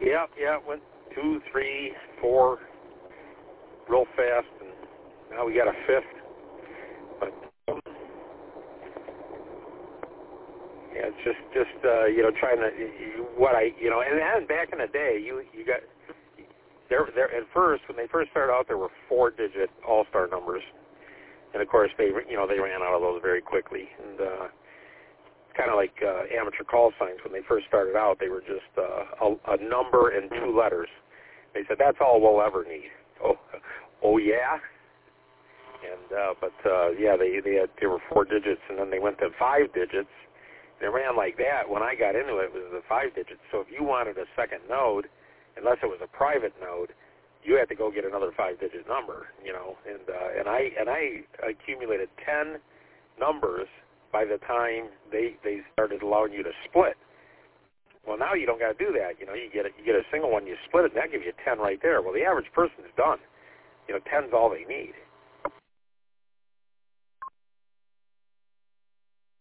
Yeah, went 2, 3, 4 real fast, and now we got a fifth. But yeah, it's just trying to and then back in the day, you got there at first when they first started out, there were 4-digit all-star numbers, and of course they ran out of those very quickly, and kind of like amateur call signs. When they first started out, they were just a number and 2 letters. They said that's all we'll ever need. Oh yeah. And they were 4 digits, and then they went to 5 digits. They ran like that. When I got into it, it was the 5 digits. So if you wanted a second node, unless it was a private node, you had to go get another 5-digit number. And I accumulated 10 numbers by the time they started allowing you to split. Well, now you don't got to do that. You get a single one, you split it, and that gives you 10 right there. Well, the average person's done. 10's all they need.